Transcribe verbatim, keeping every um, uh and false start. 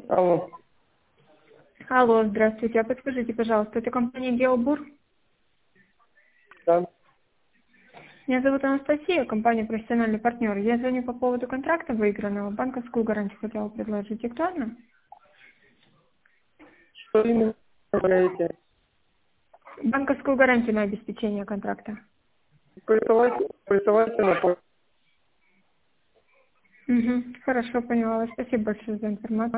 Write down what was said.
Алло. Алло, здравствуйте. А подскажите, пожалуйста, это компания Геобур? Да. Меня зовут Анастасия, компания «Профессиональный партнер». Я звоню по поводу контракта выигранного. Банковскую гарантию хотела предложить. Актуально? Что именно говорите? Банковскую гарантию на обеспечение контракта. Присылайте, присылайте на почту. Угу. Хорошо, поняла. Спасибо большое за информацию.